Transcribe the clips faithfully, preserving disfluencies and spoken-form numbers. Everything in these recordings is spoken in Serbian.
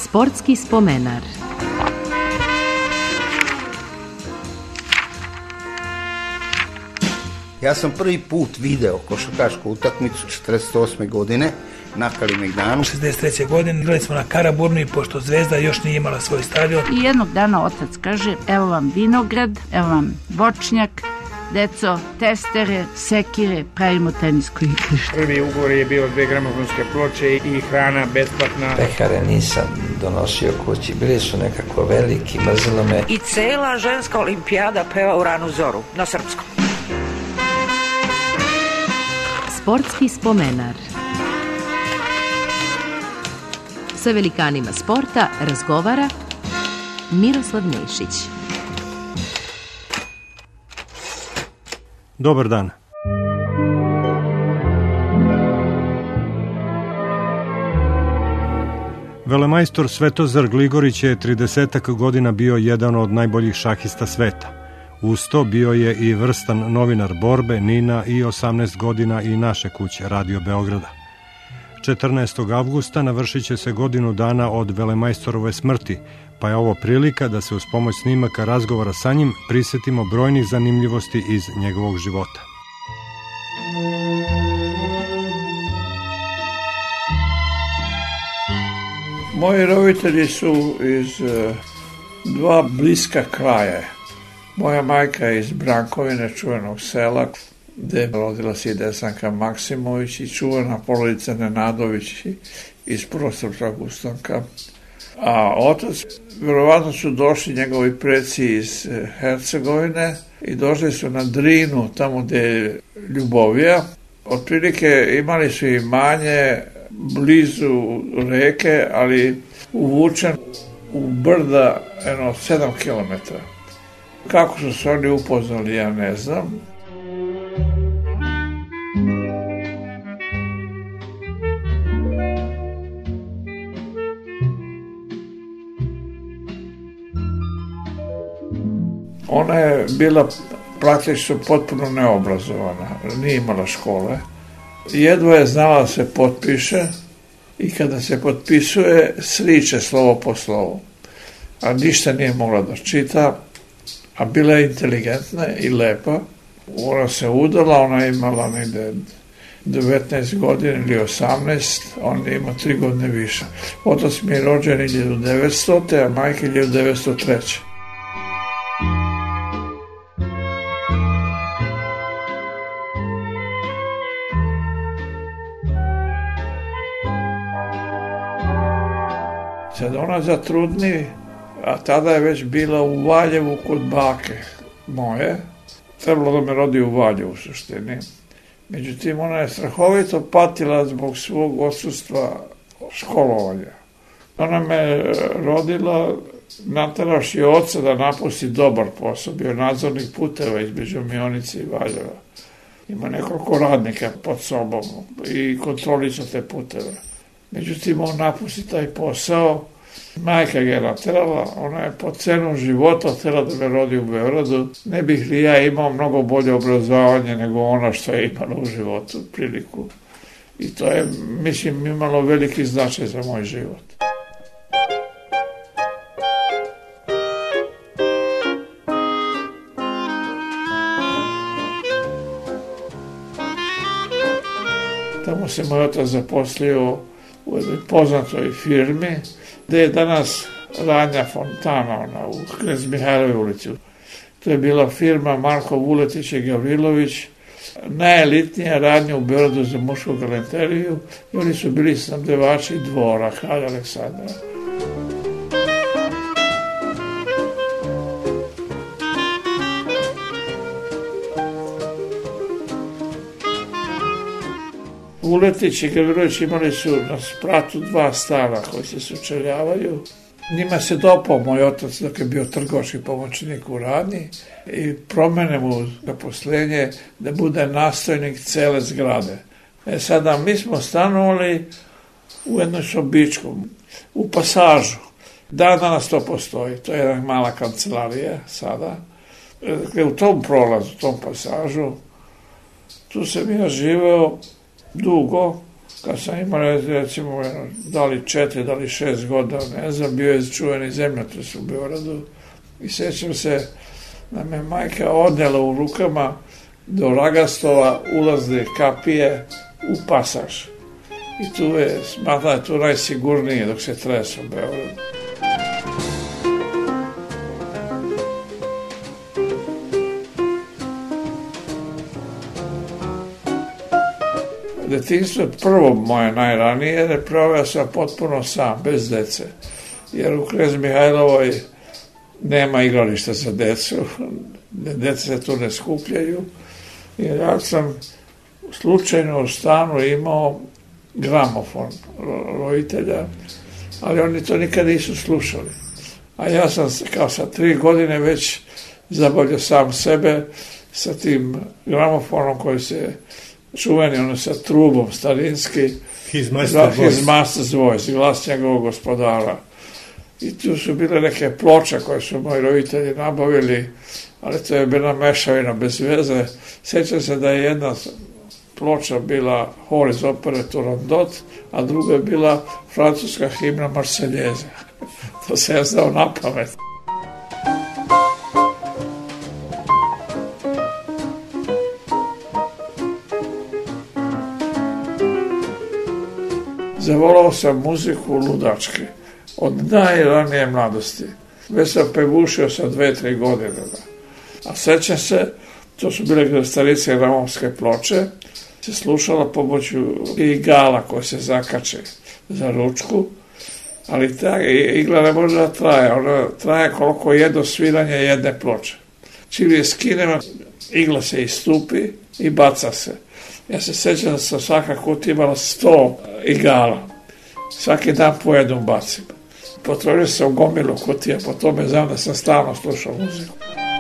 Sportski spomenar. Ja sam prvi put video košarkašku utakmicu četrdeset osme godine na Kalemegdanu. šezdeset treće godine igrali smo na Karaburmi, pošto Zvezda još nije imala svoj stadion. I jednog dana otac kaže, evo vam vinograd, evo vam voćnjak, deco, testere, sekire, pravimo tenisko igrište. Prvi ugovor je bio dve gramofonske ploče i hrana besplatna. Pehare nisam donosio kući, bili su nekako veliki, mrzilo me. I cela ženska olimpijada peva u ranu zoru, na srpskom. Sportski spomenar. Sa velikanima sporta razgovara Miroslav Nešić. Dobar dan. Velemajstor Svetozar Gligorić je tridesetak godina bio jedan od najboljih šahista sveta. Uz to bio je i vrstan novinar Borbe, Nina i osamnaest godina i naše kuće, Radio Beograda. četrnaestog avgusta navršit će se godinu dana od Velemajstorove smrti, pa je ovo prilika da se uz pomoć snimaka razgovora sa njim prisetimo brojnih zanimljivosti iz njegovog života. Moji roditelji su iz uh, dva bliska kraja. Moja majka je iz Brankovine, čuvenog sela, gde je rodila se i Desanka Maksimović i čuvena porodica Nenadović iz Prosrpskog ustanka. A otac, verovatno su došli njegovi preci iz Hercegovine i došli su na Drinu, tamo gde je Ljubovija. Otprilike imali su imanje blizu reke, ali uvučen u brda jedno sedam kilometara. Kako su se oni upoznali, ja ne znam. Ona je bila praktično potpuno neobrazovana, nije imala škole. Jedva je znala da se potpiše i kada se potpisuje sliče slovo po slovu. A ništa nije mogla da čita, a bila je inteligentna i lepa. Ona se udala, ona je imala negde devetnaest godina ili osamnaest, on je imao tri godine više. Otac mi je rođen hiljadu devetsto. a majka hiljadu devetsto treće. Sad ona zatrudni, a tada je već bila u Valjevu kod bake moje. Trebalo da me rodi u Valjevu u suštini. Međutim, ona je strahovito patila zbog svog odsustva školovanja. Ona me rodila, nateraši oca da napusti dobar posao, bio nadzornik puteva između Mionice i Valjeva. Ima nekoliko radnika pod sobom i kontroliša te puteve. Međutim, on napusti taj posao, majka ga je naterala, ona je po cenu života htjela da me rodi u Beogradu. Ne bih li ja imao mnogo bolje obrazovanje nego ona što je imala u životu, priliku. I to je, mislim, imalo veliki značaj za moj život. Tamo se moj otac zaposlio u jednoj poznatoj firmi, gde je danas radnja fontana ona, u Knez Mihajlovoj ulici. To je bila firma Marko Vuletić i Gavrilović, najelitnija radnja u Beogradu za mušku galanteriju, i oni su bili snabdevači dvora kralja Aleksandra. Vuletić i Gavrilović imali su na spratu dva stana koji se sučeljavaju. Njima se dopao moj otac dok je bio trgovački pomoćnik u radnji i promene mu zaposlenje da bude nastojnik cele zgrade. E sada, mi smo stanovali u jednoj sobičku, u Pasažu. Dan danas to postoji, to je jedna mala kancelarija sada. Dakle, u tom prolazu, u tom Pasažu, tu sam ja živeo dugo kad sam imao recimo da li četiri, da li šest godina, ne znam, bio je čuveni zemljotres u Beogradu i sjećam se da me majka odnela u rukama do Ragastova ulazne kapije u pasaž. I tu je, smatra je tu najsigurnije dok se tresa u Beogradu. Detinjstvo je prvo moje najranije, jer je proveo sam potpuno sam, bez dece. Jer u Knez Mihajlovoj nema igrališta za decu, dece se tu ne skupljaju. I ja sam slučajno u stanu imao gramofon roditelja, ali oni to nikad nisu slušali. A ja sam kao sa tri godine već zabavljao sam sebe sa tim gramofonom koji se čuveni, ono sa trubom starinski, His Master's Voice, His Master's Voice, glas njegovog gospodara. I tu su bile neke ploče koje su moji roditelji nabavili, ali to je bila mešavina bez veze. Sjećam se da je jedna ploča bila Horis opere Turandot, a druga je bila francuska himna Marseljeze. To se ja znao na pamet. Zavolao sam muziku ludački, od najranije mladosti. Već sam pevušio sa dve, tri godine. A sećam se, to su bile starice gramofonske ploče, se slušala pomoću igala koje se zakače za ručku, ali ta igla ne može da traje, ona traje koliko jedno sviranje jedne ploče. Čim je skinemo, igla se istupi i baca se. Ja se sećam da sam svaka kutija imala sto igala. Svaki dan po jednom bacim. Potrošio sam gomilu kutija, po tome znam da sam stalno slušao muziku.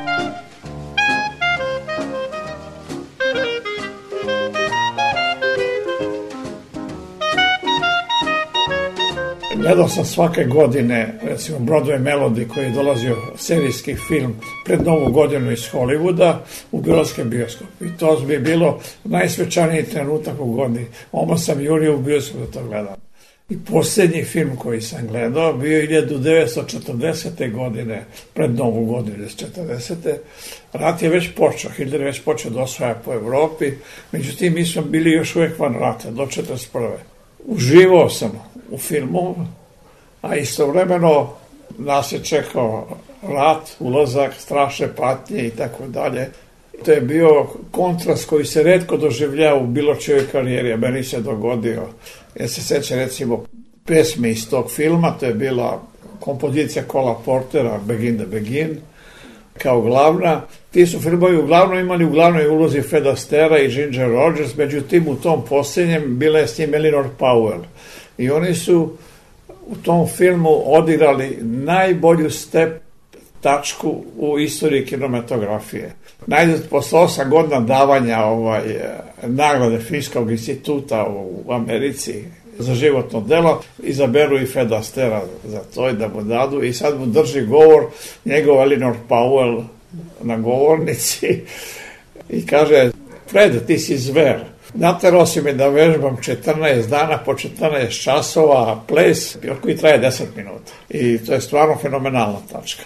Gledao sam svake godine, recimo Broadway Melody koji je dolazio serijski film pred Novu godinu iz Hollywooda u beogradski bioskop. I to bi bilo najsvečaniji trenutak u godini. Oma sam jurio u bioskop da to gledam. I posljednji film koji sam gledao bio hiljadu devetsto četrdesete godine, pred Novu godinu četrdesete. Rat je već počeo, Hitler je već počeo da osvaja po Evropi, međutim mi smo bili još uvijek van rata, do četrdeset prve. Uživao sam u filmu, a istovremeno nas je čekao rat, ulazak, strašne patnje i tako dalje. To je bio kontrast koji se retko doživljava u bilo čijoj karijeri, a meni se dogodio. Ja se sećam recimo pesme iz tog filma, to je bila kompozicija Cola Portera, Begin the Begin, kao glavna. Ti su filmovi uglavnom imali u glavnoj ulozi Fred Astaire i Ginger Rogers, međutim u tom posljednjem bila je s njim Eleanor Powell. I oni su u tom filmu odigrali najbolju step tačku u istoriji kinematografije. Najzad posle osam godina davanja ovaj, nagrade Filmskog instituta u Americi za životno delo, izaberu i Freda Astera za to i da mu dadu i sad mu drži govor njegov Eleanor Powell na govornici i kaže: Fred, ti si zver. Naterao si mi da vežbam četrnaest dana po četrnaest časova ples koji traje deset minuta. I to je stvarno fenomenalna tačka.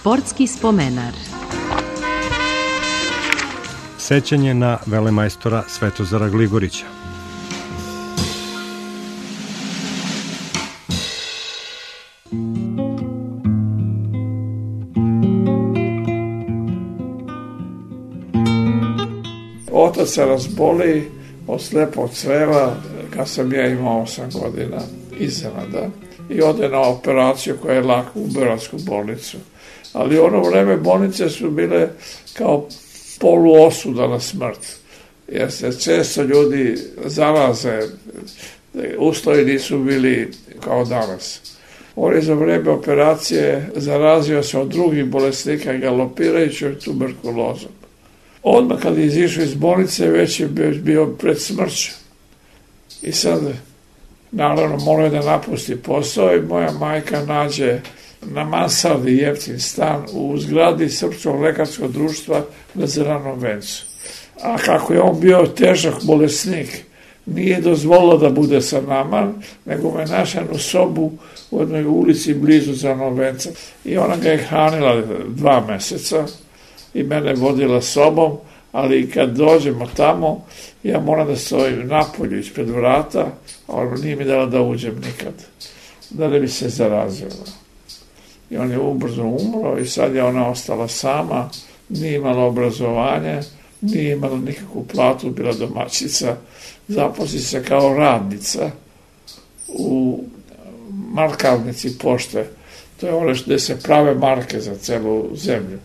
Sportski spomenar. Sećanje na velemajstora Svetozara Gligorića. Otac se razboli od slepog creva kad sam ja imao osam godina iznenada i ode na operaciju koja je laka u Beogradsku bolnicu. Ali u ono vreme bolnice su bile kao poluosuda na smrt, jer se često ljudi zaraze, uslovi nisu bili kao danas. On je za vreme operacije zarazio se od drugih bolesnika galopirajućom tuberkulozom. Odmah kad je izišao iz bolnice, već je bio pred smrću. I sad, naravno, morao da napusti posao i moja majka nađe na mansardi jeftin stan u zgradi Srpskog lekarskog društva na Zelenom vencu. A kako je on bio težak bolesnik, nije dozvolilo da bude sa nama, nego me našla u sobu u jednoj ulici blizu Zelenog venca. I ona ga je hranila dva meseca i mene vodila sobom, ali kad dođemo tamo, ja moram da stojim napolju ispred vrata, a ona nije mi dala da uđem nikad, da ne bi se zarazila. I on je ubrzo umro i sad je ona ostala sama, nije imala obrazovanje, nije imala nikakvu platu, bila domaćica, zaposli se kao radnica u markavnici pošte. To je ono gde se prave marke za celu zemlju.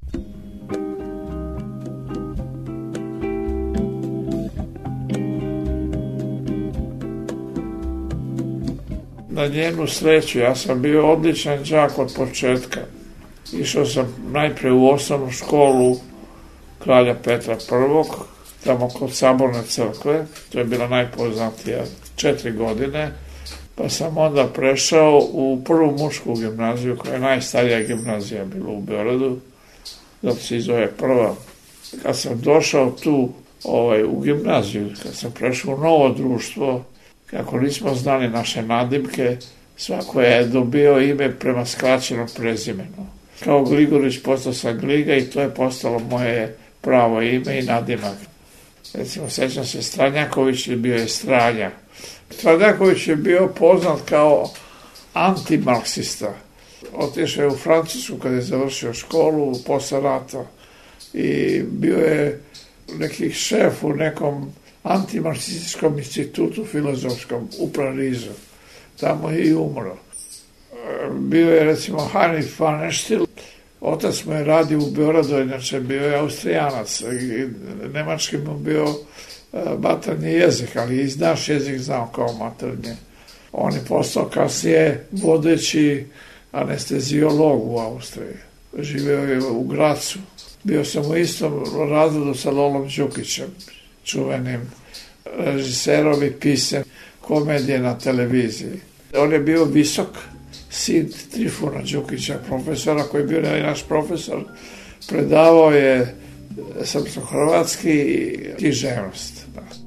Na njenu sreću, ja sam bio odličan đak od početka. Išao sam najpre u osnovnu školu Kralja Petra prvog, tamo kod Saborne crkve, to je bila najpoznatija, četiri godine, pa sam onda prešao u prvu mušku gimnaziju, koja je najstarija gimnazija bila u Beogradu, zato se zove prva. Kad sam došao tu ovaj, u gimnaziju, kad sam prešao u novo društvo, kako nismo znali naše nadimke, svako je dobio ime prema skraćenom prezimenu. Kao Gligorić postao sam Gliga i to je postalo moje pravo ime i nadimak. Recimo, sećam se, Stranjaković je bio je Stranja. Stranjaković je bio poznat kao antimarksista. Otišao je u Francusku kada je završio školu posle rata i bio je neki šef u nekom antimarksističkom institutu filozofskom u Parizu. Tamo je i umro. Bio je, recimo, Heinrich Pfannenstiel. Otac mu je radio u Beogradu, inače bio je Austrijanac. Nemački mu bio maternji jezik, ali i naš jezik znao kao maternji. On je postao kasnije vodeći anesteziolog u Austriji. Živeo je u Gracu. Bio sam u istom razredu sa Lolom Đukićem, čuvenim režiserom i pisem komedije na televiziji. On je bio visok, sin Trifuna Đukića, profesora, koji je bio naš profesor. Predavao je srpsko-hrvatski i književnost.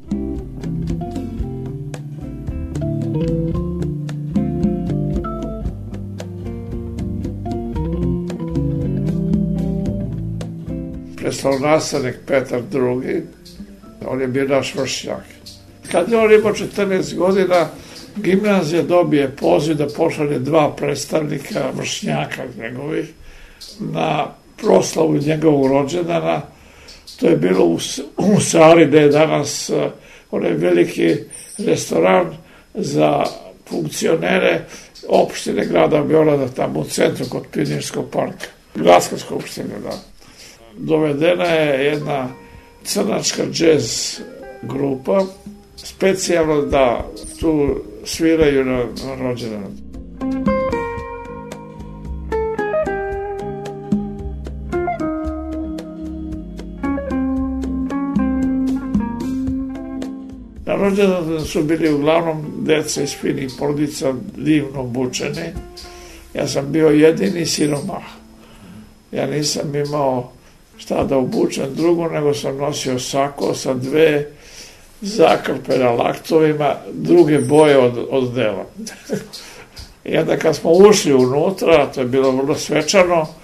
Prestolonaslednik Petar drugi, on je bio naš vršnjak. Kad je on imao četrnaest godina, gimnazija dobije poziv da pošalje dva predstavnika vršnjaka njegovih na proslavu njegovog rođendana. To je bilo u, u sali gde je danas uh, onaj veliki restoran za funkcionere opštine grada Beograda, tamo u centru kod Pionirskog parka. Gradska skupština, da. Dovedena je jedna crnačka džez grupa, specijalno da tu sviraju na, na rođendanu. Na rođendanu su bili uglavnom deca iz finih porodica divno obučeni. Ja sam bio jedini siromah. Ja nisam imao šta da obučem drugo, nego sam nosio sako sa dve zakrpe na laktovima, druge boje od, od dela. I onda kad smo ušli unutra, to je bilo vrlo svečano,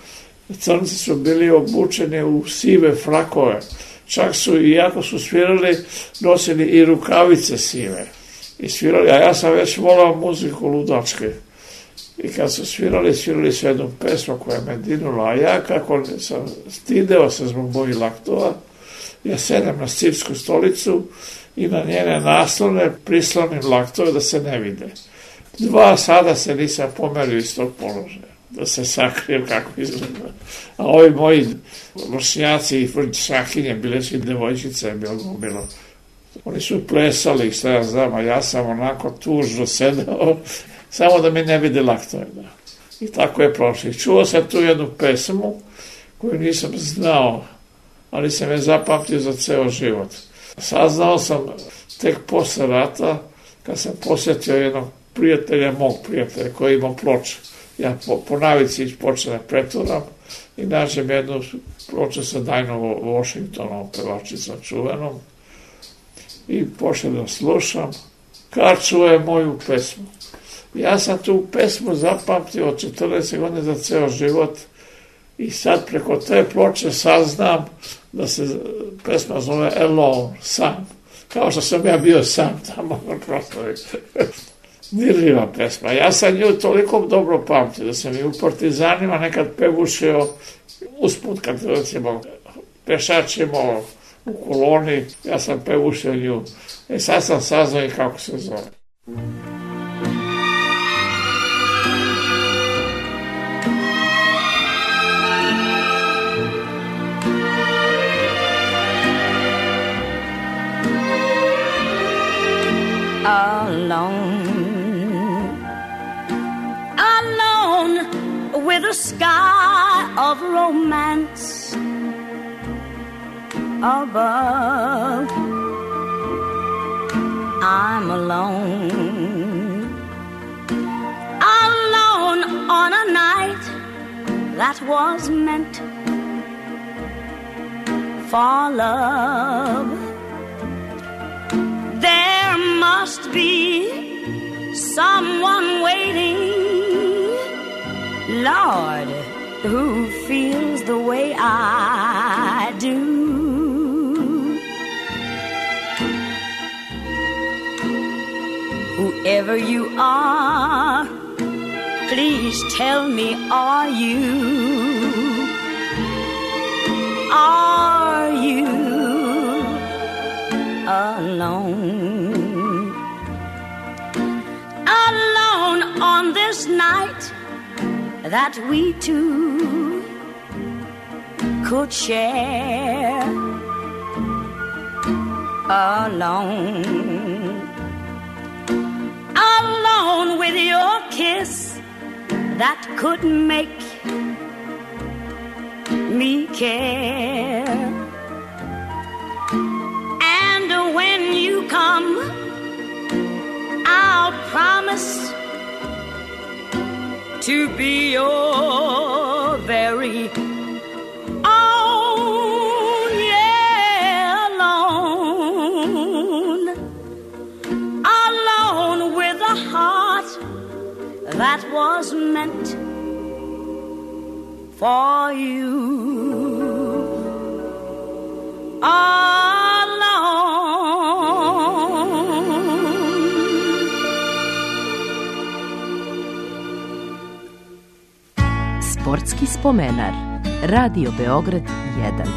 Crnci su bili obučeni u sive frakove. Čak su, iako su svirali, nosili i rukavice sive. I svirali, a ja sam već volao muziku ludačke. I kad su svirali, svirali su jednu pesmu koja me dinula, a ja kako sam stideo se zbog mojih laktova, ja sedem na scipsku stolicu i na njene naslovne prislonim laktove da se ne vide. Dva sada se nisam pomerio iz tog položaja, da se sakrijem kako izgleda. A ovi moji vršnjaci i šahinje, bile su i devojčice, bilo bilo. Oni su plesali, šta ja znam, a ja sam onako tužno sedeo, samo da mi ne vide laktove. Da. I tako je prošlo. Čuo sam tu jednu pesmu koju nisam znao, ali sam je zapamtio za ceo život. Saznao sam tek posle rata, kad sam posjetio jednog prijatelja, mog prijatelja, koji ima ploče. Ja po, po navici počeo da preturam i nađem jednu ploču sa Dinah Washingtonom, pevačicom čuvenom, i počeo da slušam, kad čuje moju pesmu. Ja sam tu pesmu zapamtio od četrnaest godine za ceo život i sad preko te ploče saznam da se pesma zove Alone, sam. Kao što sam ja bio sam tamo na prostoru. Dirljiva pesma. Ja sam nju toliko dobro pamtio da sam i u Partizanima nekad pevušio usput kad recimo pešačimo u koloni, ja sam pevušio nju. E sad sam saznao i kako se zove. Alone, alone with a sky of romance above. I'm alone, alone on a night that was meant for love. There must be someone waiting, Lord, who feels the way I do. Whoever you are, please tell me, are you, are you alone? Alone on this night that we two could share. Alone, alone with your kiss that could make me care. And when you come, I'll promise to be your very own. Yeah, alone, alone with a heart that was meant for you. Sportski spomenar. Radio Beograd jedan.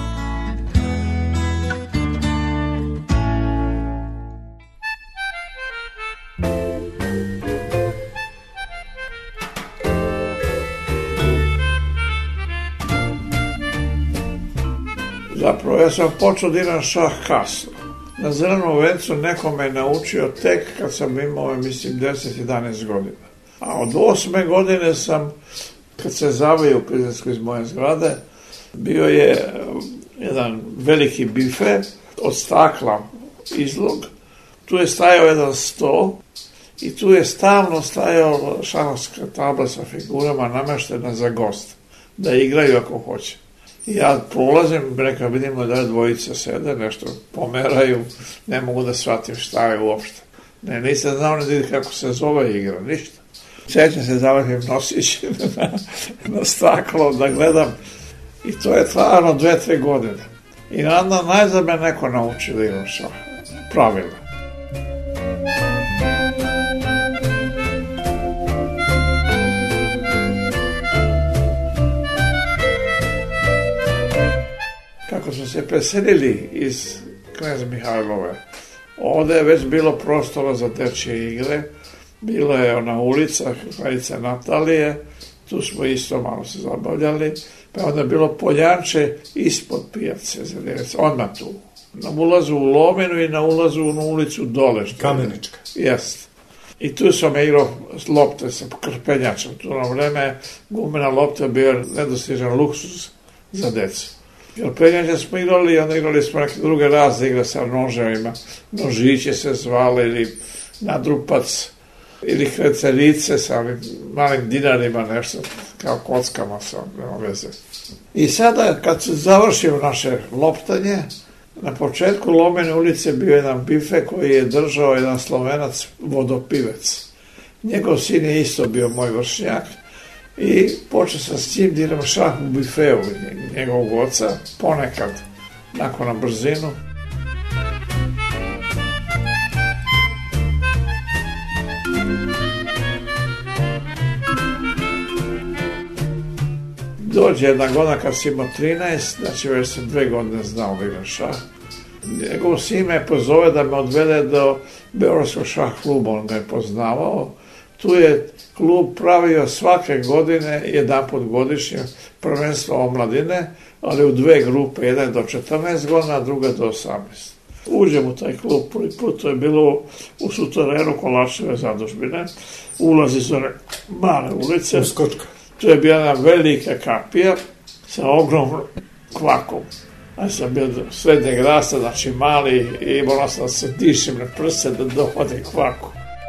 Zapravo, ja sam počeo da igram šah kasno. Na Zelenom vencu neko me naučio tek kad sam imao, mislim, deset jedanaest godina. A od osme godine sam, kad se zavio u Prizrensku iz moje zgrade, bio je jedan veliki bife od stakla izlog. Tu je stajao jedan sto i tu je stalno stajao šahovska tabla sa figurama nameštena za gost, da igraju ako hoće. I ja prolazim, rekao, vidimo da dvojica sede, nešto pomeraju, ne mogu da shvatim šta je uopšte. Ne, nisam znao ne kako se zove igra, ništa. Sjećam se, završim nosić na, na staklo da gledam I to je trajalo dve, tri godine. I onda najzad me neko naučio da igram šah. Pravila. Kako smo se preselili iz Knez Mihajlove, ovde je već bilo prostora za dečje igre. Bila je ona ulica, kraljica Natalije, tu smo isto malo se zabavljali, pa onda je bilo poljanče ispod pijace, odmah tu. Na ulazu u Lomenu i na ulazu u ulicu dole. Kamenička. Jest. I tu sam igrao lopte sa krpenjačom. Tu na vreme gumena lopta bio nedostižan luksus za decu. Krpenjače smo igrali i onda igrali smo neke druge razne igre sa noževima. Nožiće se zvale ili nadrupac ili krecerice sa malim dinarima, nešto kao kockama sa nema veze. I sada kad se završio naše loptanje, na početku Lomene ulice bio jedan bife koji je držao jedan Slovenac vodopivec. Njegov sin je isto bio moj vršnjak i počeo sam s tim da idem šah u bifeu njegovog oca, ponekad, nakon na brzinu. Dođe jedna godina kad si imao trinaest, znači već sam dve godine znao da igram šah. Njegov sin me pozove da me odvede do Beogradskog šah kluba, on ga je poznavao. Tu je klub pravio svake godine, jedan put godišnje, prvenstvo omladine, ali u dve grupe, jedan do četrnaest godina, druga do osamnaest. Uđem u taj klub prvi put, to je bilo u suterenu Kolačeve zadužbine, ulazi su male ulice. Uskočka. Tu je bila jedna velika kapija sa ogromnom kvakom. Ja sam bio srednjeg rasta, znači mali, i morao sam da se dišim na prse da dohvatim kvaku.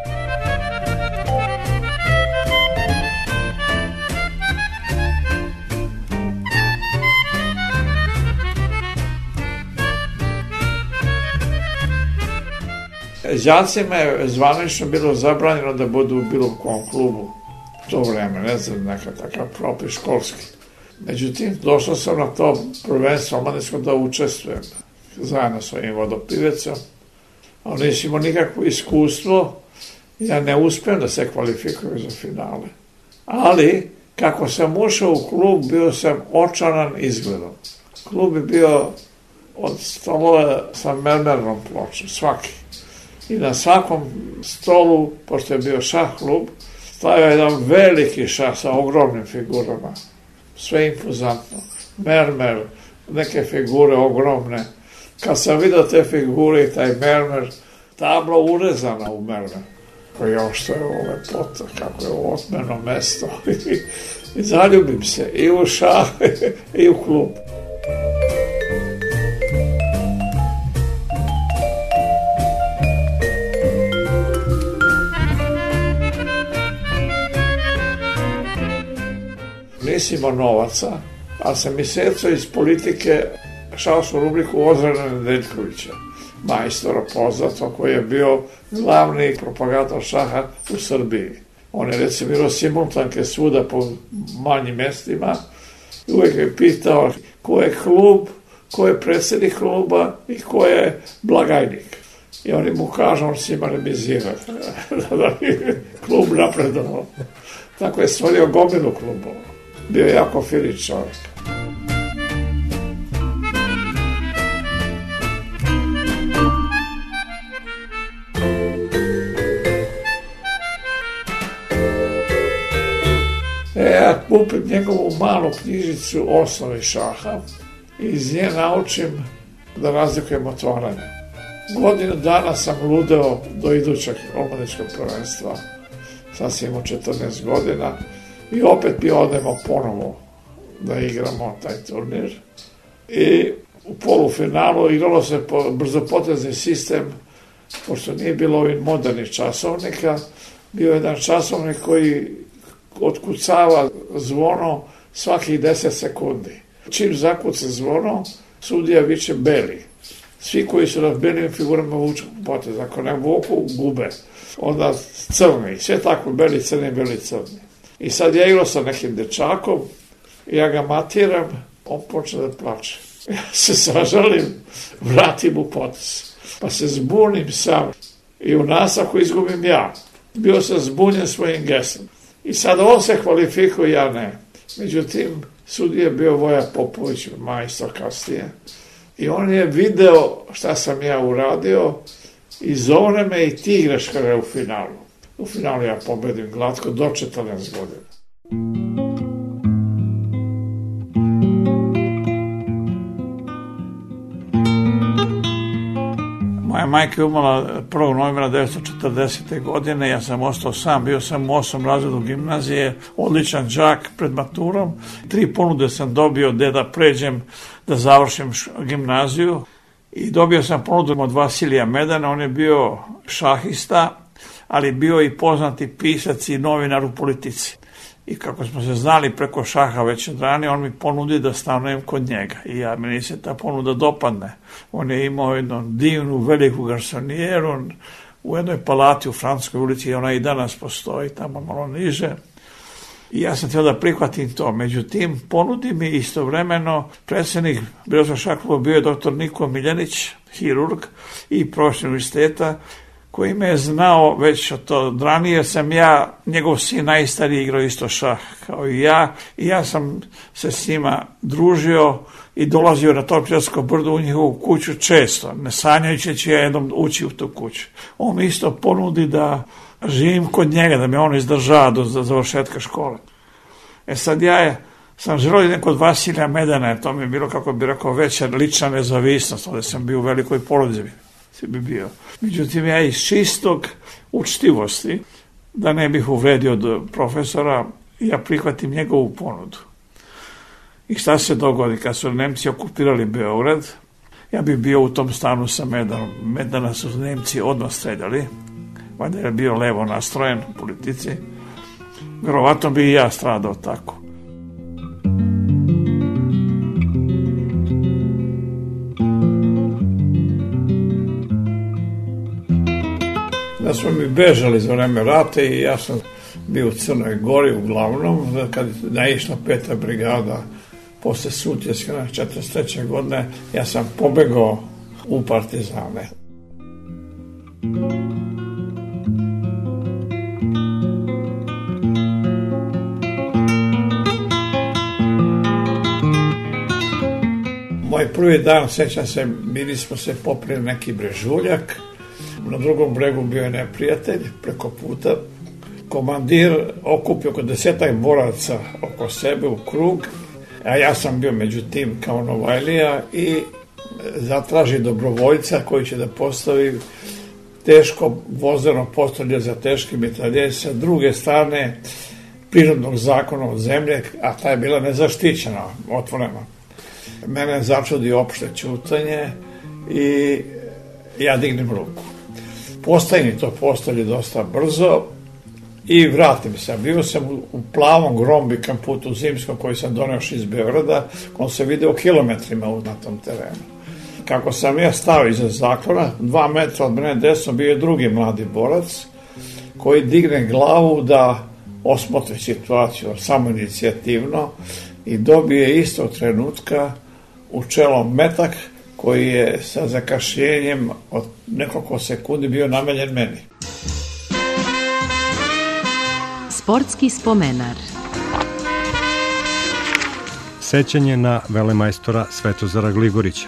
Đacima je zvanično bilo zabranjeno da budu u bilo kom klubu. To vreme, ne znam, neka takav propis školski. Međutim, došao sam na to prvenstvo omladinsko da učestvujem zajedno s svojim vodopivecom, ali nisam imao nikakvo iskustvo, ja ne uspijem da se kvalifikujem za finale. Ali, kako sam ušao u klub, bio sam očaran izgledom. Klub je bio od stolova sa mermernom pločom, svaki. I na svakom stolu, pošto je bio šah klub, stajao jedan veliki šah sa ogromnim figurama. Sve impozantno. Mermer, neke figure ogromne. Kad sam vidio te figure i taj mermer, tabla urezana u mermer. Koji je što je ovo lepota, kako je ovo otmeno mesto. I zaljubim se i u šah i u klub. Nisi imao novaca, a sam mjesecao iz politike šalsku rubriku Ozrena Nedeljkovića, majstora poznato, koji je bio glavni propagator šaha u Srbiji. On je recimirao simultanke svuda po manjim mestima i uvijek je pitao ko je klub, ko je predsjednik kluba i ko je blagajnik. I oni mu kažu, on si ima remizirati, da bi klub napredovao. Tako je stvorio gomilu klubova. Bio je jako fini čovjek. E, ja kupim njegovu malu knjižicu Osnovi šaha i iz nje naučim da razlikujem otvaranje. Godinu dana sam ludeo do idućeg omladinskog prvenstva. Sad sam imao četrnaest godina. I opet mi odemo ponovo da igramo taj turnir. I u polufinalu igralo se po brzopotezni sistem, pošto nije bilo ovih modernih časovnika, bio jedan časovnik koji otkucava zvono svakih deset sekundi. Čim zakuca zvono, sudija viče beli. Svi koji su na belim figurama vuču potez, ako ne vuku, gube. Onda crni, sve tako, beli, crni, beli, crni. I sad ja igrao sa nekim dečakom, ja ga matiram On počne da plače. Ja se sažalim, vratim u potes. Pa se zbunim sam i u nastavku izgubim ja. Bio sam zbunjen svojim gestom. I sad on se kvalifikuje, ja ne. Međutim, sudija je bio Voja Popović, majstor kasnije. I on je video šta sam ja uradio i zove me i ti igraš kada u finalu. U finalu ja pobedim glatko do četrnaest godina. Moja majka je umrla prvog novembra devetsto četrdesete. godine, ja sam ostao sam, bio sam u osam razredu gimnazije, odličan đak pred maturom. Tri ponude sam dobio gde da pređem, da završim gimnaziju i dobio sam ponudu od Vasilija Medana, on je bio šahista, ali bio i poznati pisac i novinar u Politici. I kako smo se znali preko šaha već od ranije, on mi ponudi da stanujem kod njega. I ja, meni se ta ponuda dopadne. On je imao jednu divnu, veliku garsonijeru u jednoj palati u Francuskoj ulici i ona i danas postoji, tamo malo niže. I ja sam htio da prihvatim to. Međutim, ponudi mi istovremeno predsjednik Beogradskog šah kluba bio je doktor Niko Miljanić, hirurg i profesor univerziteta, koji me je znao već od to ranije, sam ja, njegov sin najstariji, igrao isto šah kao i ja, i ja sam se s njima družio i dolazio na Topličarsko brdo u njihovu kuću često, ne sanjajući će ja jednom ući u tu kuću. On mi isto ponudi da živim kod njega, da me on izdržava do završetka škole. E sad ja je, sam želio kod Vasilija Medana, jer to mi je bilo, kako bi rekao, veća lična nezavisnost, ovdje sam bio u velikoj porodici. Bi bio. Međutim, ja iz čistog učtivosti, da ne bih uvredio od profesora, ja prihvatim njegovu ponudu. I šta se dogodi? Kad su Nemci okupirali Beograd, ja bih bio u tom stanu sa Medanom. Medana su Nemci odmah streljali, valjda je bio levo nastrojen u Politici. Vjerovatno bi i ja stradao tako. Da smo mi bežali za vreme rata i ja sam bio u Crnoj Gori uglavnom, kad je naišla peta brigada posle Sutjeska na četrdeset treće. godine, ja sam pobegao u partizane. Moj prvi dan, sećam se, bili smo se popili neki brežuljak. Na drugom bregu bio je neprijatelj preko puta. Komandir okupio oko desetak boraca oko sebe u krug, a ja sam bio među tim kao Novajlija i zatraži dobrovoljca koji će da postavi teško vozeno postolje za teški mitraljez sa druge strane prirodnog zakona od zemlje, a ta je bila nezaštićena, otvorena. Mene začudi opšte ćutanje i ja dignem ruku. Postavim to postolje dosta brzo i vratim se. Bio sam u plavom grombikom putu zimskom koji sam doneo iz Beograda, on se video kilometrima na tom terenu. Kako sam ja stao iza zaklona, dva metra od mene desno bio je drugi mladi borac koji digne glavu da osmotri situaciju samoinicijativno i dobije istog trenutka u čelo metak koji je sa zakašnjenjem od nekoliko sekundi bio namenjen meni. Sportski spomenar. Sećanje na velemajstora Svetozara Gligorića.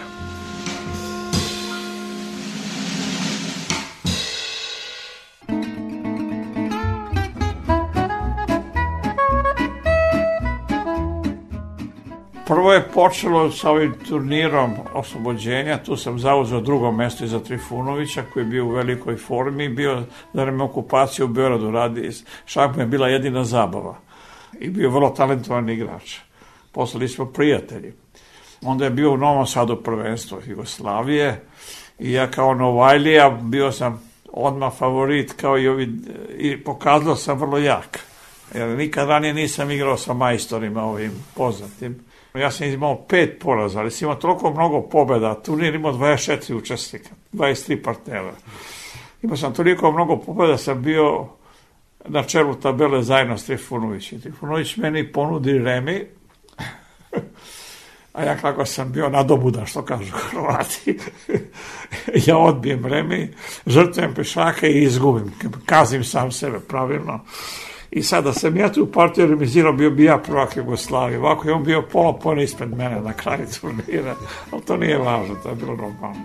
Prvo je počelo sa ovim turnirom oslobođenja, tu sam zauzeo drugo mesto iza Trifunovića koji je bio u velikoj formi, bio za vreme okupacije u Beogradu, radi, šah mu je bila jedina zabava i bio vrlo talentovan igrač. Postali smo prijatelji. Onda je bio u Novom Sadu prvenstvo Jugoslavije i ja kao Novajlija bio sam odmah favorit kao i ovi, i pokazao sam vrlo jak. Jer nikad ranije nisam igrao sa majstorima ovim poznatim. Ja sam imao pet poraza, ali sam imao toliko mnogo pobjeda. Turnir imao dvadeset četiri učesnika, dvadeset tri partnera. Imao sam toliko mnogo pobjeda, sam bio na čelu tabele zajedno s Trifunovićem. Trifunović meni ponudi remi a ja kako sam bio nadobudan, što kažu Hrvati, ja odbijem remi, žrtvujem pešaka i izgubim, kazim sam sebe pravilno. I sada sam ja tu partiju remizirao, bio bi ja prvak Jugoslavije, ovako je on bio pola pojene ispred mene na kraju turnira, ali to nije važno, to je bilo normalno.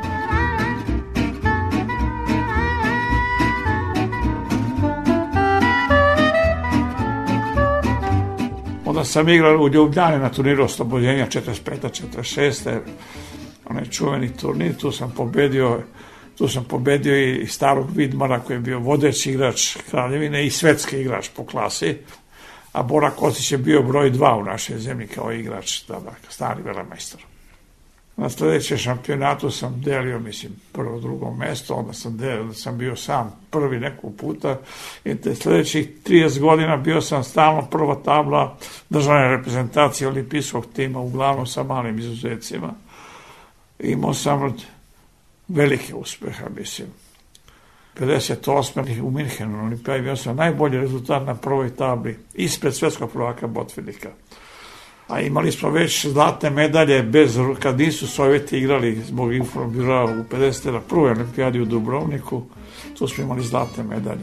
Onda sam igrao u Ljubljani na turniru oslobođenja četrdeset pete četrdeset šeste onaj čuveni turnir, tu sam pobedio, tu sam pobedio i starog Vidmara koji je bio vodeći igrač Kraljevine i svetski igrač po klasi, a Bora Kocić je bio broj dva u našoj zemlji kao igrač, tada, stari velemajstor. Na sljedećem šampionatu sam delio, mislim, prvo, drugo mesto, onda sam, delio, sam bio sam prvi neku puta i te sljedećih trideset godina bio sam stalno prva tabla državne reprezentacije olimpijskog tima, uglavnom sa malim izuzecima. Imao sam velike uspeha, mislim. pedeset osme u Minhenu na olimpijadi bio sam najbolji rezultat na prvoj tabli, ispred svetskog prvaka Botvinika. A imali smo već zlatne medalje bez, kad nisu Sovjeti igrali zbog Informbira u pedeset na prvoj olimpijadi u Dubrovniku, tu smo imali zlatne medalje.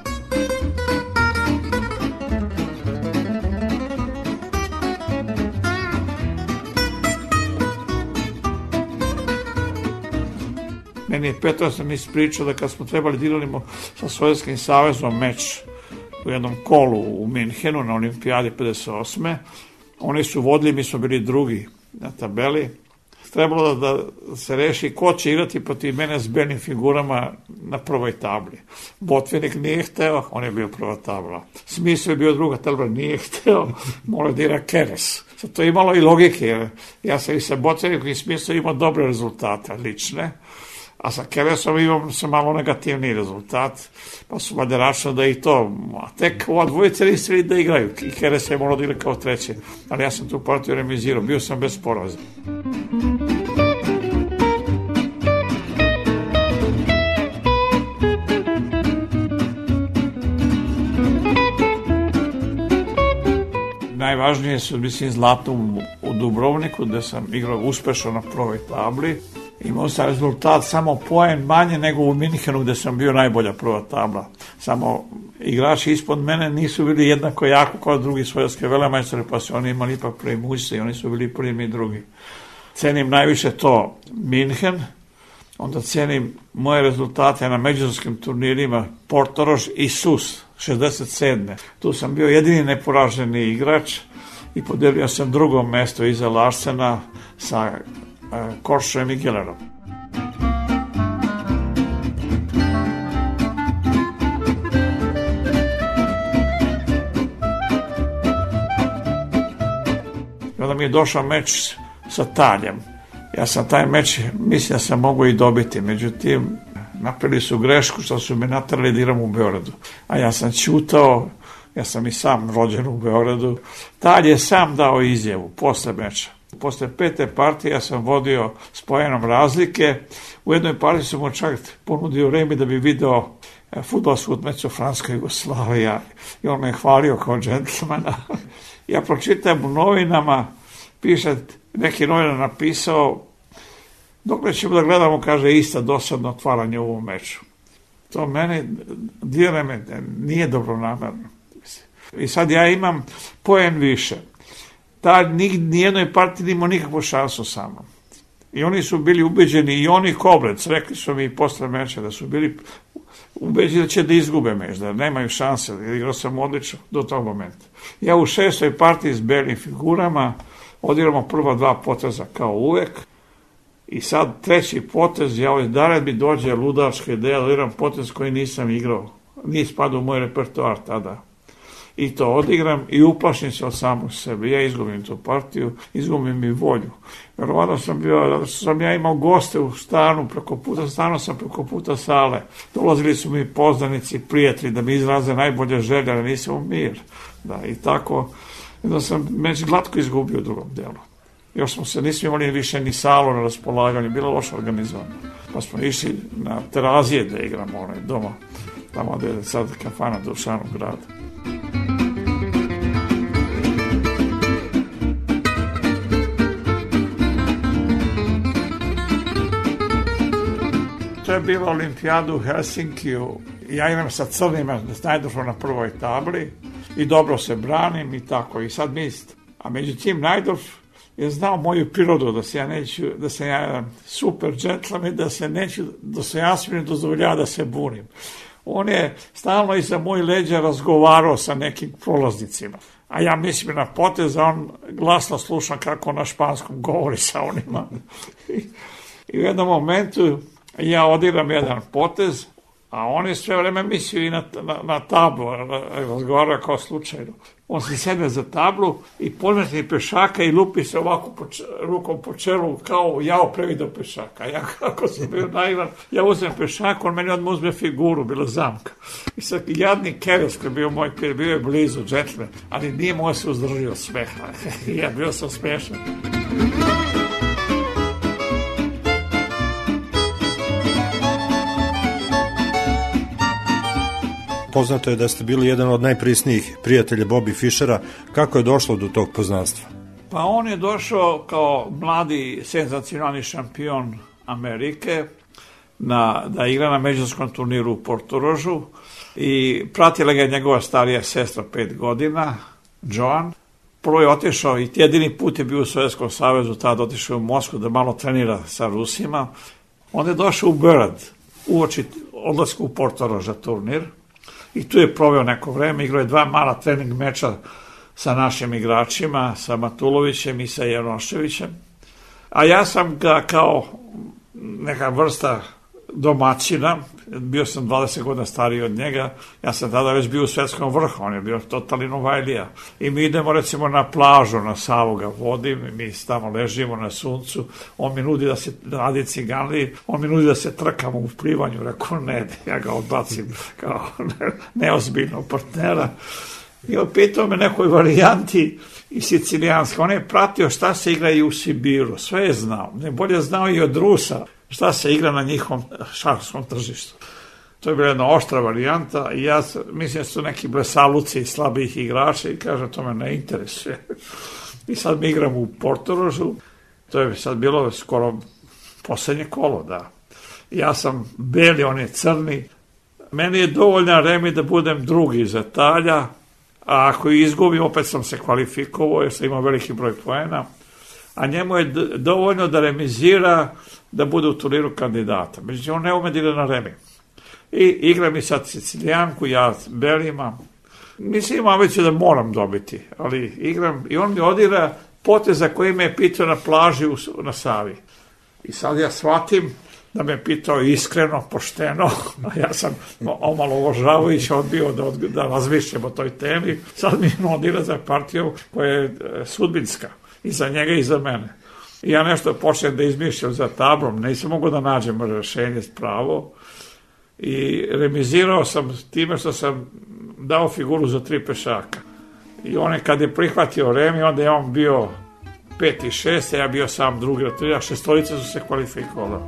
Meni je Petar sam ispričao da kad smo trebali da igramo sa Sovjetskim savezom meč u jednom kolu u Minhenu na olimpijadi pedeset osme oni su vodili, mi smo bili drugi na tabeli. Trebalo da, da se reši ko će igrati protiv mene s belim figurama na prvoj tabli. Botvinik nije hteo, on je bio prva tabla. Smisao je bio druga tabla, nije hteo, mora da igra Keres. Sad to je imalo i logike, jer ja sam i sa Botvinikom i Smisao imao dobre rezultate, lične, a sa Keresom imam sam malo negativni rezultat, pa su valjda računali da i to, a tek ova dvojica nisu da igraju, i Keres je morao da igra kao treći, ali ja sam tu partiju remizirao, bio sam bez poraza. Najvažnije su, mislim, zlato u, u Dubrovniku, gde sam igrao uspešno na prvoj tabli. Imao sam rezultat samo poen manje nego u Minhenu gde sam bio najbolja prva tabla. Samo igrači ispod mene nisu bili jednako jako kao drugi svjetski velemajstori, pa su oni imali ipak premoćstvo i oni su bili prvi i drugi. Cenim najviše to Minhen, onda cenim moje rezultate na međunarodnim turnirima Portorož i Sus šezdeset sedme Tu sam bio jedini neporaženi igrač i podelio sam drugo mesto iza Larsena sa Koršojem i Gellerom. Onda mi je došao meč sa Taljem. Ja sam taj meč, mislim da sam mogu i dobiti, međutim, napravili su grešku što su me natrali da igram u Beogradu. A ja sam ćutao, ja sam i sam rođen u Beogradu. Talj je sam dao izjavu posle meča. Posle pete partije ja sam vodio s pojenom razlike. U jednoj partiji sam mu čak ponudio remi da bi video fudbalsku utakmicu Francuska Jugoslavija i on me je hvalio kao džentlmana. Ja pročitam u novinama, piše, neki novinar napisao, dokle ćemo da gledamo, kaže, ista dosadno otvaranje u ovom meču. To meni, dira me, nije dobronamerno. I sad ja imam poen više. Ta nijednoj partiji nije imao nikakvu šansu sa mnom. I oni su bili ubeđeni, i oni Kobrec, rekli su mi posle meča da su bili ubeđeni da će da izgube meč, da nemaju šanse, jer igrao sam odlično do tog momenta. Ja u šestoj partiji s belim figurama odigramo prva dva poteza kao uvek i sad treći potez, ja ovaj dalje mi dođe ludačka ideja da odigram potez koji nisam igrao, nije spadao u moj repertoar tada. I to odigram i uplašim se od samog sebe. Ja izgubim tu partiju, izgubim i volju. Verovatno sam bio, sam ja imao goste u stanu, preko puta, stano sam preko puta sale. Dolazili su mi poznanici, prijatelji da mi izraze najbolje želje, ali nisam u mir. Da, i tako, da sam među glatko izgubio u drugom delu. Još smo se, nismo imali više ni salu na raspolaganju, bilo loše organizovano. Pa smo išli na Terazije da igramo onaj doma, tamo gde je sad kafana Dušanog grada. bila olimpijada u Helsinkiju, ja igram sa crnima s Najdorfom na prvoj tabli i dobro se branim i tako. I sad mi, a međutim Najdorf je znao moju prirodu, da se ja neću, da sam ja super džentlmen, da se neću dostojanstveno dozvoljava da se bunim. On je stalno iza moj leđa razgovarao sa nekim prolaznicima. A ja mislim na potez, a on glasno sluša kako na španskom govori sa onima. I u jednom momentu ja odigram jedan potez, a on je sve vreme mislio i na, na, na tablu, razgovara kao slučajno. On se sedne za tablu i pozme pešaka i lupi se ovako po, rukom po čelu kao jao previdio pešaka. Ja kako sam bio naivan, ja uzmem pešak, on meni odmah uzme figuru, bila zamka. I sad jadni Keres koji je bio moj prijatelj, bio je blizu, džentlmen, ali nije moj se uzdržio smeha. Ja bio sam smešan. Poznato je da ste bili jedan od najprisnijih prijatelja Bobby Fishera. Kako je došlo do tog poznanstva? Pa on je došao kao mladi senzacionalni šampion Amerike na, da igra na međunarodnom turniru u Portorožu i pratila ga je njegova starija sestra pet godina, Joan. Prvo je otišao i jedini put je bio u Sovjetskom savezu, tada otišao u Moskvu da malo trenira sa Rusima. On je došao u Beograd uoči odlasku u Portoroža turnir. I tu je proveo neko vreme, igrao je dva mala trening meča sa našim igračima, sa Matulovićem i sa Janoševićem. A ja sam ga kao neka vrsta domaćina, bio sam dvadeset godina stariji od njega, ja sam tada već bio u svetskom vrhu, on je bio totalni Novajlija. I mi idemo recimo na plažu, na Savu ga vodim, mi tamo ležimo na suncu, on mi nudi da se radi ciganliji, on mi nudi da se trkamo u plivanju, rekao ne, ja ga odbacim kao ne, neozbiljnog partnera. I opitao me nekoj varijanti i sicilijanska, on je pratio šta se igra i u Sibiru, sve je znao, ne bolje znao i od Rusa šta se igra na njihovom šahovskom tržištu. To je bila jedna oštra varijanta i ja mislim da su neki blesaluci i slabih igrača i kažem to me ne interesuje. I sad mi igramo u Portorožu, to je sad bilo skoro poslednje kolo, da. Ja sam beli, on je crni. Meni je dovoljna remi da budem drugi za Talja, a ako izgubim opet sam se kvalifikovao jer sam imao veliki broj poena. A njemu je dovoljno da remizira, da bude u turniru kandidata. Međutim, on ne ume da ide na remi. I igra mi sad Sicilijanku, ja belima. Mislim, imam već da moram dobiti, ali igram. I on mi odigra poteza koji me je pitao na plaži u, na Savi. I sad ja shvatim da me je pitao iskreno, pošteno, a ja sam omalo uvažavajući odbio da, da razmišljam o toj temi. Sad mi on odigra za partiju koja je sudbinska. I za njega i za mene. I ja nešto počnem da izmišljam za tablom, nisam mogu da nađem rešenje pravo. I remizirao sam time što sam dao figuru za tri pešaka. I on je kad je prihvatio remi, onda je on bio pet i šest, a ja bio sam drugi od tri, a šestorice su se kvalifikovali.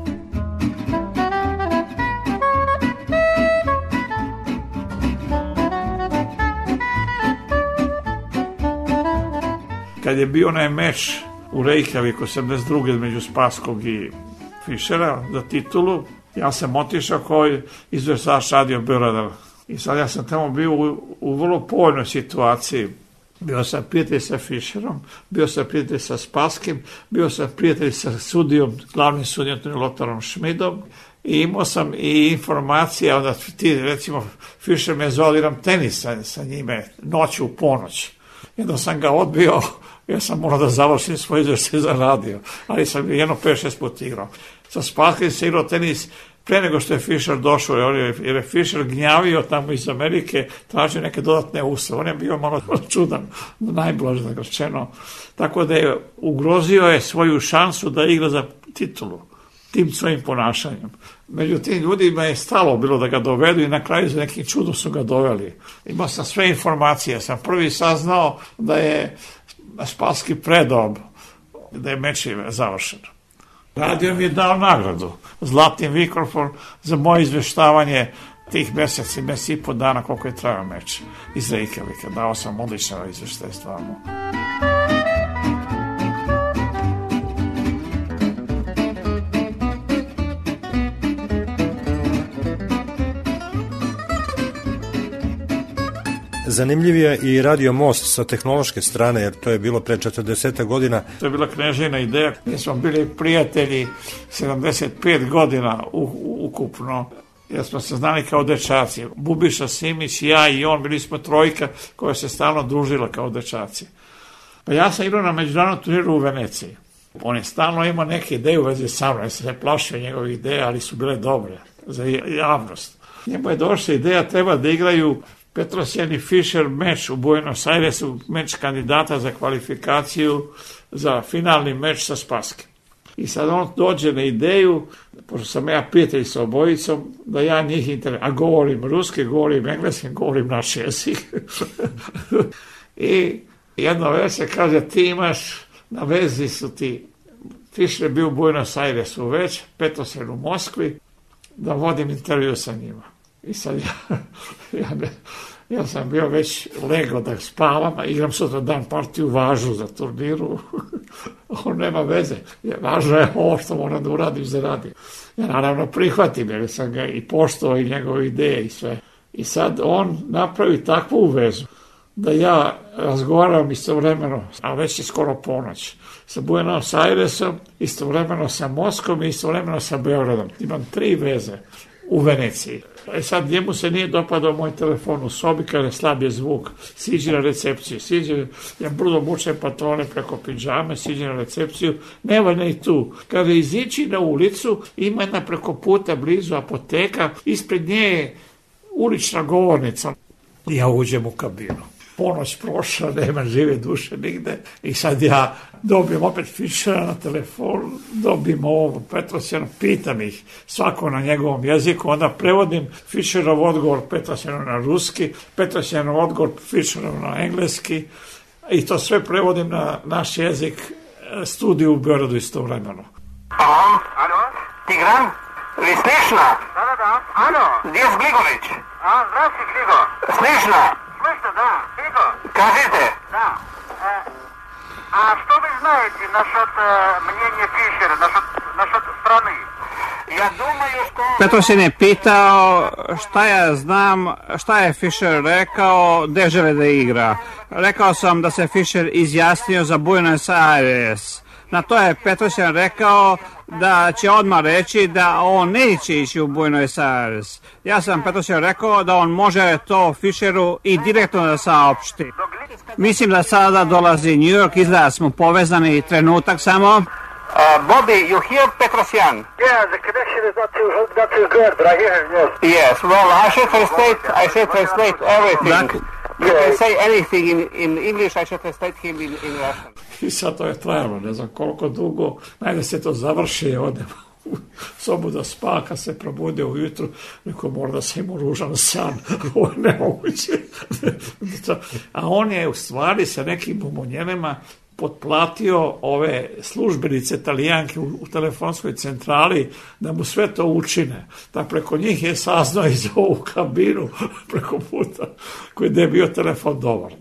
Kad je bio onaj meč u Reykjaviku osamdeset druge između Spasskog i Fischera za titulu, ja sam otišao koji izveštač radio Beograda. I sad ja sam tamo bio u, u vrlo povoljnoj situaciji. Bio sam prijatelj sa Fischerom, bio sam prijatelj sa Spasskim, bio sam prijatelj sa sudijom, glavnim sudijom Lotarom Schmidom i imao sam i informacije, onda ti recimo Fischer me zvao da igram tenis sa, sa njime noću u ponoć. Jedno sam ga odbio, ja sam morao da završim svoj izveštaj za radio, ali sam jedno pet šest puta igrao. Sa Spasskim se igrao tenis pre nego što je Fischer došao, jer je Fischer gnjavio tamo iz Amerike, tražio neke dodatne uslove. On je bio malo čudan, najblaže rečeno. Tako da je ugrozio je svoju šansu da igra za titulu tim svojim ponašanjem. Međutim, ljudima je stalo bilo da ga dovedu i na kraju za nekim čudom su ga doveli. Imao sam sve informacije. Sam prvi saznao da je Spasski predob, da je meč završen. Radio mi je dao nagradu, zlatni mikrofon za moje izveštavanje tih meseci, meseci i po dana koliko je trajao meč iz Reykjavika. Dao sam odličan izveštaj stvarno. Zanimljiv je i Radio Most sa tehnološke strane, jer to je bilo pre četrdeset godina. To je bila Knežina ideja. Mi smo bili prijatelji sedamdeset pet godina u, ukupno, jer smo se znali kao dečaci. Bubiša Simić, ja i on, bili smo trojka koja se stalno družila kao dečaci. Pa ja sam igrao na međunarodnom turniru u Veneciji. On je stalno imao neke ideje u vezi sa mnom, ja sam se plašio njegovih ideja, ali su bile dobre za javnost. Njemu je došla ideja, treba da igraju Petrosjan i Fischer meč u Buenos Airesu, meč kandidata za kvalifikaciju za finalni meč sa Spaskim. I sad on dođe na ideju, pošto sam ja prijatelj sa obojicom, da ja njih interesujem, a govorim ruski, govorim engleski, govorim naš jezik. I jedno već se kaže, ti imaš, na vezi su ti, Fischer je bio u Buenos Airesu već, Petrosjan u Moskvi, da vodim intervju sa njima. I sad ja, ja, ne, ja sam bio već lego da spavam, a igram sutra dan partiju važu za turniru. On nema veze. Važno je ovo što moram da uradim za radi. Ja naravno prihvatim, jer sam ga i poštovao i njegove ideje i sve. I sad on napravi takvu vezu da ja razgovaram istovremeno, a već je skoro ponoć, sa Buenos Airesom, istovremeno sa Moskvom i istovremeno sa Beogradom. Imam tri veze u Veneciji. E sad, njemu se nije dopadao moj telefon u sobi, kada je slab je zvuk. Siđi na recepciju, siđi, ja brdo mučem patrone preko pidžame, siđi na recepciju, nema ne i tu. Kada izići na ulicu, ima jedna preko puta blizu apoteka, ispred nje je ulična govornica. Ja uđem u kabinu. Ponoć prošla, nema žive duše nigde i sad ja dobijem opet Fischera na telefon, dobijem ovo Petrosjana, pitam ih svako na njegovom jeziku, onda prevodim Fischerov odgovor Petrosjanu na ruski, Petrosjanov odgovor Fischerov na engleski i to sve prevodim na naš jezik, studiju u Beogradu istovremeno. Alo, alo, Tigran, li slišna? Da, da, da, alo. Gdje je Gligorić? A, zdrasti Gligo. Slišna? Слышно, да, Иго. Кажите. Да. Э, а что вы знаете насчет э, мнения Фишера, насчет, насчет страны? Я думаю, что... Petrosjan je pitao šta ja znam, šta je Fischer rekao, gde žele da igra. Rekao sam da se Fischer izjasnio za Buenos Aires. Na to je Petrosjan rekao da će odmah reći da on neće ići u Buenos Aires. Ja sam Petrosjan rekao da on može to Fischeru i direktno da saopšti. Mislim da sada dolazi New York, izgleda smo povezani trenutak samo. Uh, Bobby, you hear Petrosyan? Yeah, the connection is not too, not too good, but I hear him, yes. Yes, well, I should translate, I should translate everything. You can say anything in, in English, I should translate him in, in Russian. I sad to je trajalo, ne znam koliko dugo, najde se to završi, odem u sobu da spa, kad se probude ujutru, neko mora da se ima ružan san, ovo je nemoguće. A on je u stvari sa nekim bumonjenima potplatio ove službenice Italijanke u, u telefonskoj centrali da mu sve to učine. Da preko njih je saznao i za ovu kabinu preko puta koji je bio telefon dobar.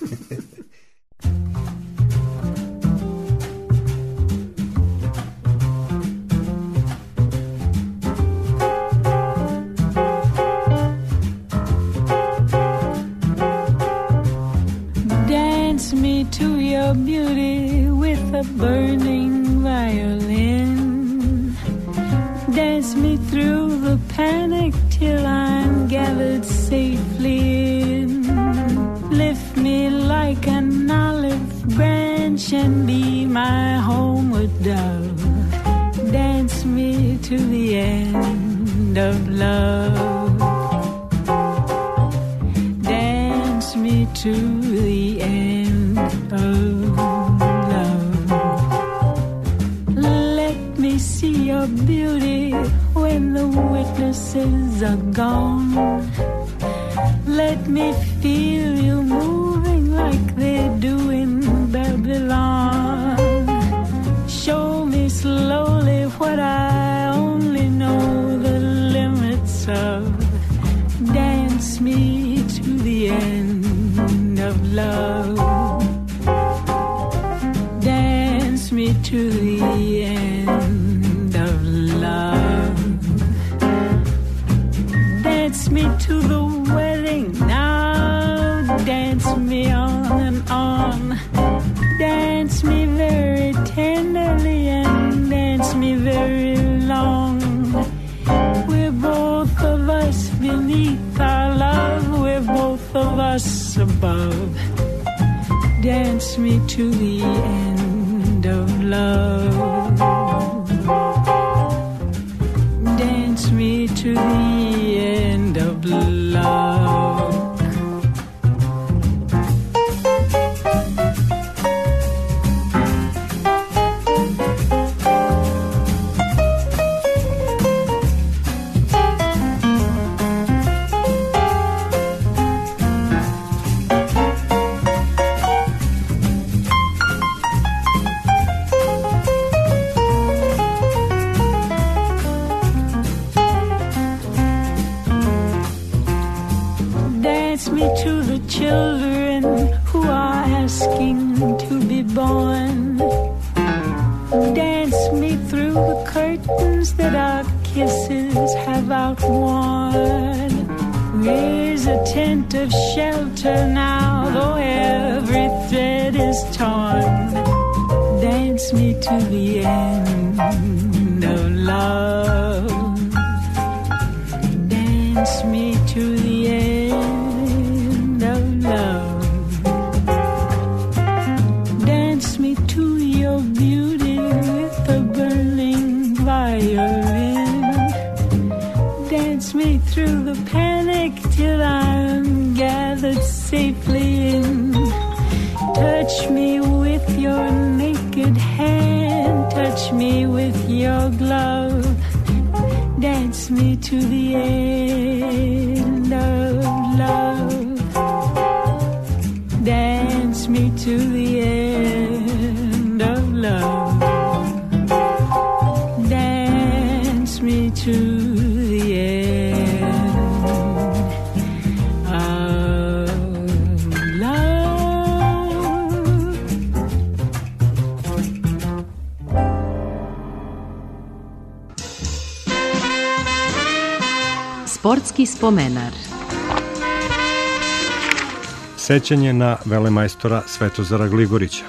Dance me to your beauty with a burning violin. Dance me through the panic till I'm gathered safely in. Lift me like an olive branch and be my homeward dove. Dance me to the end of love. Dance me to the end of love. Let me see your beauty when the witnesses are gone. Let me feel you moving like they do in Babylon. Show me slowly what I only know the limits of. Dance me to the end of love. Dance me to the end of love. Dance me to the wedding now. us above. Dance me to the end of love. Dance me to the end of love. Children who are asking to be born, dance me through the curtains that our kisses have outworn. Raise a tent of shelter now, though every thread is torn. Dance me to the end of love. Dance me to the end love. Dance me to your beauty with a burning violin. Dance me through the panic till I'm gathered safely in. Touch me with your naked hand. Touch me with your glove. Dance me to the end of love. Dance me to the end of love. Dance me to the end of love. Sportski spomenar. Sećanje na velemajstora Svetozara Gligorića.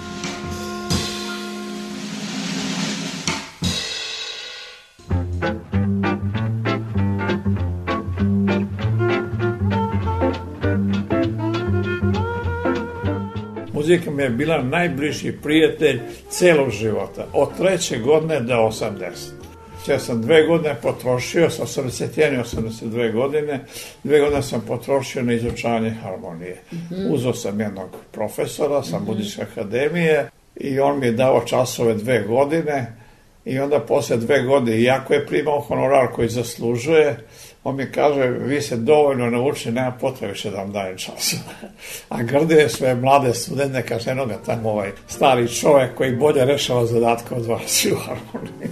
Muzika mi je bila najbliži prijatelj celog života, od treće godine do osamdeset. Ja sam dve godine potrošio, sa osamdeset jedan i osamdeset dve godine, dve godine sam potrošio na izučavanje harmonije. Mm-hmm. Uzeo sam jednog profesora sa mm-hmm. Muzičke akademije i on mi je dao časove dve godine i onda posle dve godine, iako je primao honorar koji zaslužuje, on mi kaže, vi se dovoljno naučili, nema potrebe više da vam dajem časove. A grdije svoje mlade studente, kaže, eno ga tamo ovaj stari čovjek koji bolje rešava zadatke od vas u harmoniji.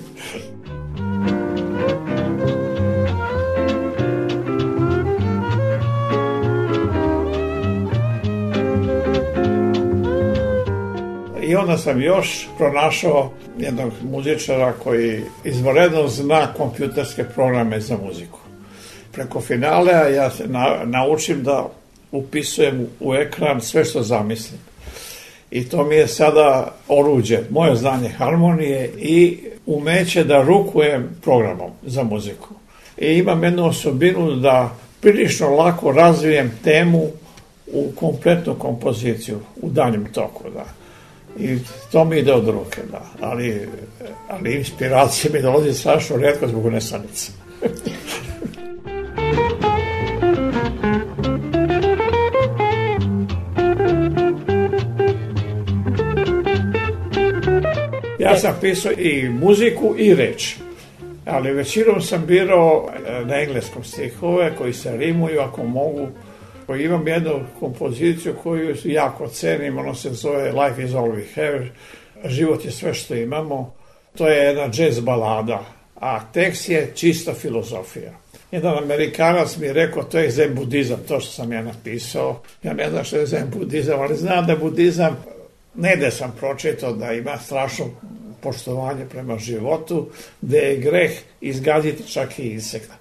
I onda sam još pronašao jednog muzičara koji izvanredno zna kompjuterske programe za muziku. Preko finalea ja se na, naučim da upisujem u ekran sve što zamislim. I to mi je sada oruđe, moje znanje harmonije i umeće da rukujem programom za muziku. I imam jednu osobinu da prilično lako razvijem temu u kompletnu kompoziciju, u danjem toku, da. I to mi ide od ruke, da. Ali, ali inspiracija mi dolazi strašno rijetko zbog nesanice. Ja sam pisao i muziku i reč, ali većinom sam birao na engleskom stihove koji se rimuju ako mogu. Imam jednu kompoziciju koju jako cenim, ono se zove Life is all we have, život je sve što imamo. To je jedna jazz balada, a tekst je čista filozofija. Jedan Amerikanac mi je rekao, to je zen budizam, to što sam ja napisao. Ja ne znam što je zen budizam, ali znam da budizam, negde sam pročitao da ima strašno poštovanje prema životu, da je greh izgaziti čak i insekta.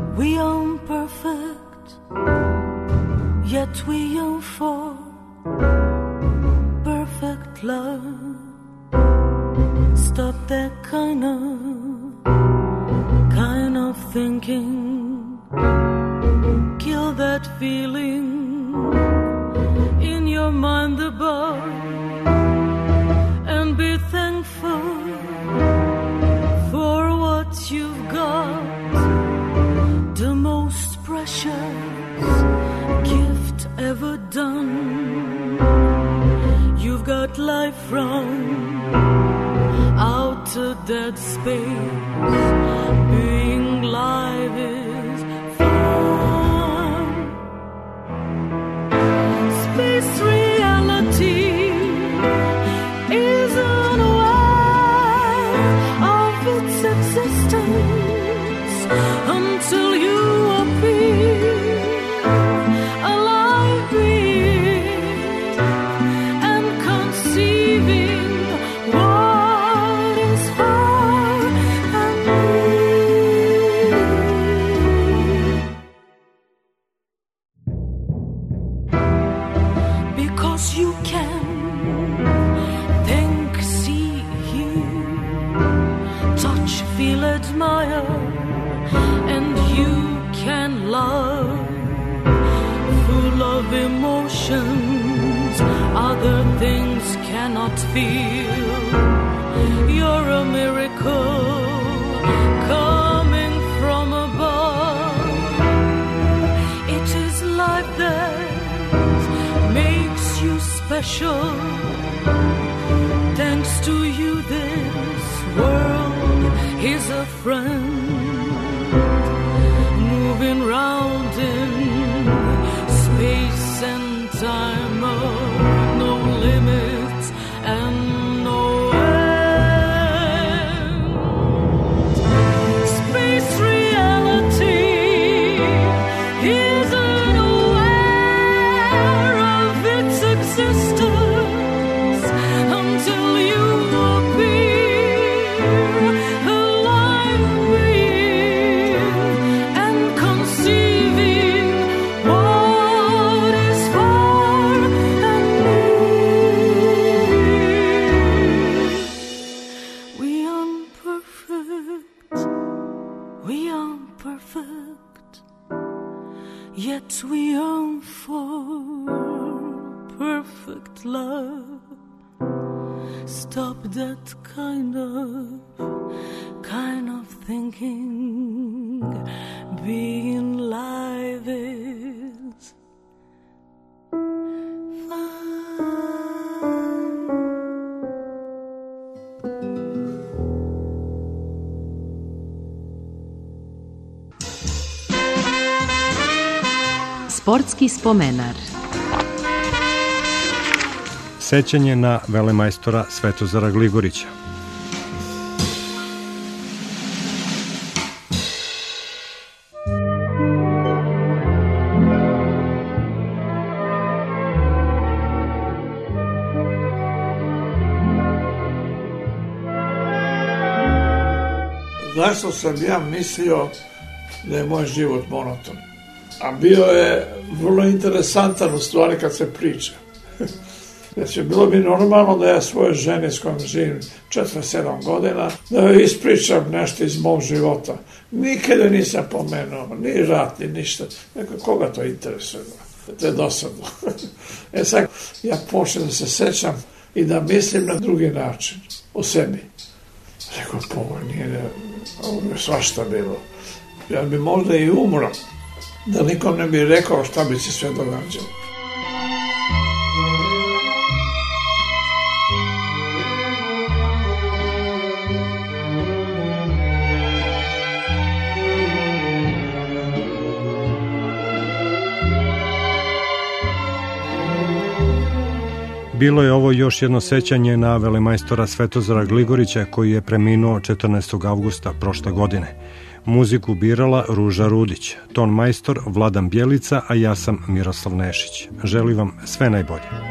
Yet we yearn for perfect love. Stop that kind of, kind of thinking. Kill that feeling in your mind above, and be thankful for what you've got. The most precious gift ever done. You've got life from outer dead space. Being live is fun. Space reality isn't aware of its existence until you appear alive being and conceiving what is far and near. Because you can think, see, hear, touch, feel, admire, and you can love, full of emotions other things cannot feel. You're a miracle coming from above. It is life that makes you special. Thanks to you, this world is a friend. Moving round in space and time, of no limits and no end. Space reality isn't aware of its existence until you appear alive being and conceiving what is far and near. We aren't perfect, we aren't perfect, yet we yearn for perfect love. Stop that kind of, kind of thinking. Being live is Sportski spomenar. Sećanje na velemajstora Svetozara Gligorića. Zašto sam ja mislio da je moj život monoton? A bio je vrlo interesantan u stvari kad se priča. Znači, bilo bi normalno da ja svoje žene s kojom živim četrdeset sedam godina, da joj ispričam nešto iz mog života. Nikada nisam pomenuo, ni rat, ni ništa. Neko, koga to interesuje? To je dosadno. E sad, ja počnem da se sećam i da mislim na drugi način, o sebi. Rekao, povoj, nije, ovo je svašta bilo. Ja bi možda i umro, da nikom ne bi rekao šta bi se sve događalo. Bilo je ovo još jedno sećanje na velemajstora Svetozara Gligorića koji je preminuo četrnaestog avgusta prošle godine. Muziku birala Ruža Rudić, ton majstor Vladan Bjelica, a ja sam Miroslav Nešić. Želim vam sve najbolje.